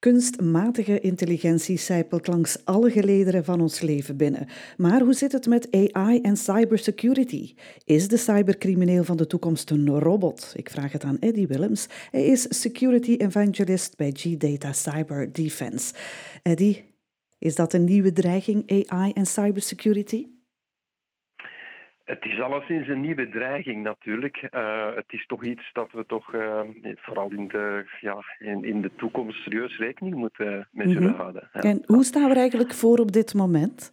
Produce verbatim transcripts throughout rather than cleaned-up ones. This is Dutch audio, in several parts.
Kunstmatige intelligentie sijpelt langs alle gelederen van ons leven binnen. Maar hoe zit het met A I en cybersecurity? Is de cybercrimineel van de toekomst een robot? Ik vraag het aan Eddie Willems. Hij is security evangelist bij G-Data Cyber Defense. Eddie, is dat een nieuwe dreiging, A I en cybersecurity? Het is alleszins een nieuwe dreiging natuurlijk. Uh, het is toch iets dat we toch uh, vooral in de, ja, in, in de toekomst serieus rekening moeten mee zullen Mm-hmm. houden. Ja. En hoe staan we er eigenlijk voor op dit moment?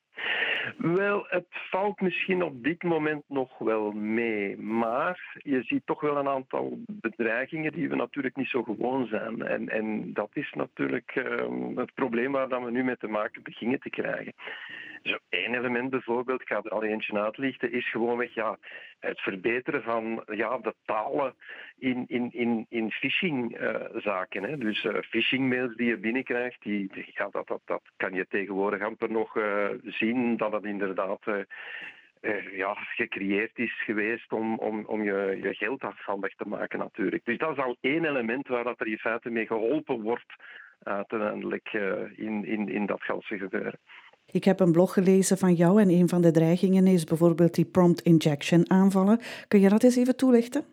Wel, het valt misschien op dit moment nog wel mee, maar je ziet toch wel een aantal bedreigingen die we natuurlijk niet zo gewoon zijn. En, en dat is natuurlijk uh, het probleem waar dat we nu mee te maken beginnen te krijgen. Zo één element bijvoorbeeld, ik ga er al eentje uitlichten, is gewoonweg ja, het verbeteren van ja, de talen in, in, in, in phishingzaken. Uh, dus uh, phishingmails die je binnenkrijgt, die, ja, dat, dat, dat kan je tegenwoordig amper nog uh, zien dat het inderdaad uh, uh, ja, gecreëerd is geweest om, om, om je, je geld afhandig te maken natuurlijk. Dus dat is al één element waar dat er in feite mee geholpen wordt uiteindelijk uh, in, in, in dat ganse gebeuren. Ik heb een blog gelezen van jou en een van de dreigingen is bijvoorbeeld die prompt injection aanvallen. Kun je dat eens even toelichten?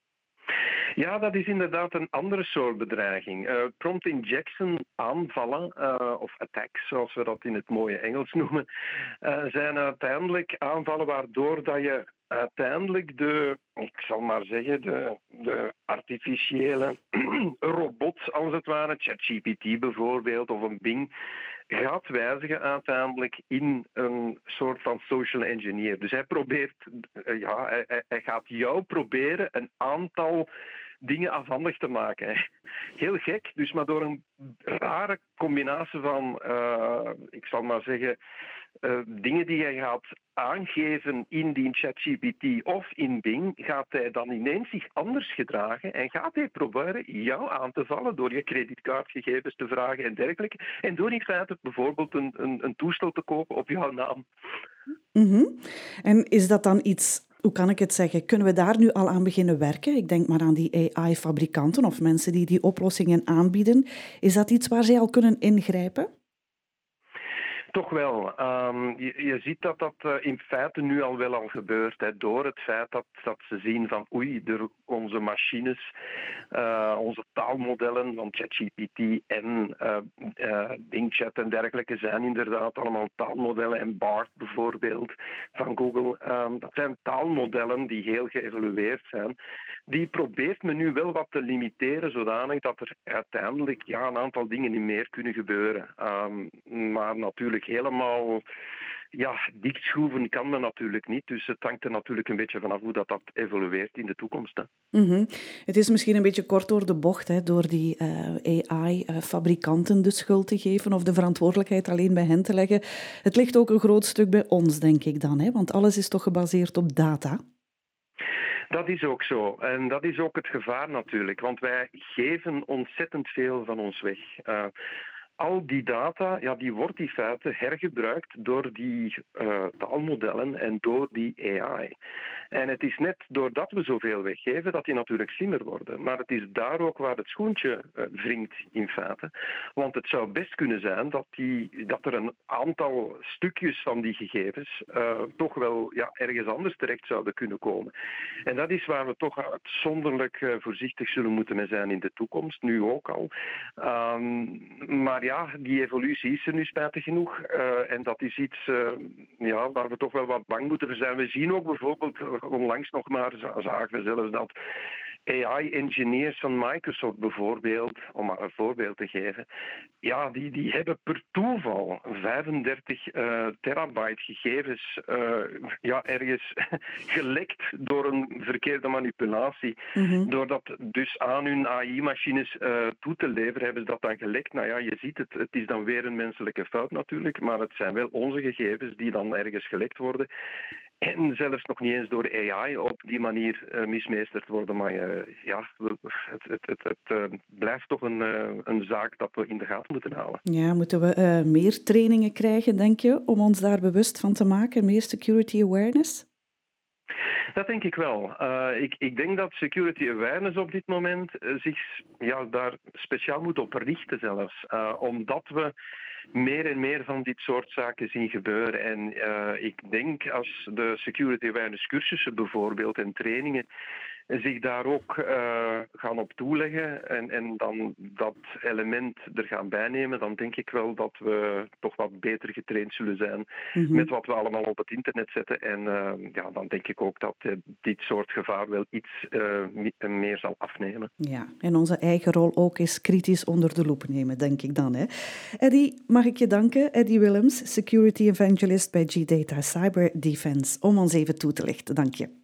Ja, dat is inderdaad een andere soort bedreiging. Uh, prompt injection aanvallen, uh, of attacks zoals we dat in het mooie Engels noemen, uh, zijn uiteindelijk aanvallen waardoor dat je uiteindelijk de, ik zal maar zeggen, de, de artificiële robot, als het ware, ChatGPT bijvoorbeeld, of een Bing, gaat wijzigen uiteindelijk in een soort van social engineer. Dus hij probeert, ja, hij, hij gaat jou proberen een aantal dingen afhandig te maken. Heel gek, dus maar door een rare combinatie van, uh, ik zal maar zeggen, uh, dingen die hij gaat aangeven in die ChatGPT of in Bing, gaat hij dan ineens zich anders gedragen en gaat hij proberen jou aan te vallen door je creditcardgegevens te vragen en dergelijke. En door in feite bijvoorbeeld een, een, een toestel te kopen op jouw naam. Mm-hmm. En is dat dan iets, hoe kan ik het zeggen, kunnen we daar nu al aan beginnen werken? Ik denk maar aan die A I-fabrikanten of mensen die die oplossingen aanbieden. Is dat iets waar zij al kunnen ingrijpen? Toch wel. Um, je, je ziet dat dat uh, in feite nu al wel al gebeurt. Hè, door het feit dat, dat ze zien van oei, de, onze machines, uh, onze taalmodellen van ChatGPT en uh, uh, Bing Chat en dergelijke zijn inderdaad allemaal taalmodellen. En Bard bijvoorbeeld van Google. Um, dat zijn taalmodellen die heel geëvolueerd zijn. Die probeert men nu wel wat te limiteren zodanig dat er uiteindelijk ja, een aantal dingen niet meer kunnen gebeuren. Um, maar natuurlijk helemaal ja, dichtschroeven kan men natuurlijk niet. Dus het hangt er natuurlijk een beetje vanaf hoe dat, dat evolueert in de toekomst. Hè. Mm-hmm. Het is misschien een beetje kort door de bocht, hè, door die uh, A I-fabrikanten de schuld te geven of de verantwoordelijkheid alleen bij hen te leggen. Het ligt ook een groot stuk bij ons, denk ik dan, hè? Want alles is toch gebaseerd op data? Dat is ook zo. En dat is ook het gevaar natuurlijk. Want wij geven ontzettend veel van ons weg. Uh, Al die data, ja, die wordt in feite hergebruikt door die uh, taalmodellen en door die A I. En het is net doordat we zoveel weggeven dat die natuurlijk slimmer worden. Maar het is daar ook waar het schoentje uh, wringt in feite. Want het zou best kunnen zijn dat, die, dat er een aantal stukjes van die gegevens uh, toch wel ja, ergens anders terecht zouden kunnen komen. En dat is waar we toch uitzonderlijk uh, voorzichtig zullen moeten mee zijn in de toekomst, nu ook al. Um, maar ja, die evolutie is er nu spijtig genoeg. Uh, en dat is iets uh, ja, waar we toch wel wat bang moeten voor zijn. We zien ook bijvoorbeeld, onlangs nog maar, zagen we zelfs dat A I-engineers van Microsoft bijvoorbeeld, om maar een voorbeeld te geven, ja, die, die hebben per toeval vijfendertig uh, terabyte gegevens uh, ja, ergens gelekt door een verkeerde manipulatie. Mm-hmm. Door dat dus aan hun A I-machines uh, toe te leveren, hebben ze dat dan gelekt. Nou ja, je ziet het, het is dan weer een menselijke fout natuurlijk, maar het zijn wel onze gegevens die dan ergens gelekt worden. En zelfs nog niet eens door A I op die manier uh, mismeesterd worden. Maar uh, ja, het, het, het, het uh, blijft toch een, uh, een zaak dat we in de gaten moeten houden. Ja, moeten we uh, meer trainingen krijgen, denk je, om ons daar bewust van te maken? Meer security awareness? Dat denk ik wel. Uh, ik, ik denk dat security awareness op dit moment uh, zich ja, daar speciaal moet op richten zelfs. Uh, omdat we meer en meer van dit soort zaken zien gebeuren. En uh, ik denk als de security awareness cursussen bijvoorbeeld en trainingen zich daar ook uh, gaan op toeleggen en, en dan dat element er gaan bijnemen, dan denk ik wel dat we toch wat beter getraind zullen zijn mm-hmm. met wat we allemaal op het internet zetten. En uh, ja, dan denk ik ook dat uh, dit soort gevaar wel iets uh, meer zal afnemen. Ja, en onze eigen rol ook is kritisch onder de loep nemen, denk ik dan. Hè? Eddy, mag ik je danken? Eddy Willems, Security Evangelist bij G-Data Cyber Defense, om ons even toe te lichten. Dank je.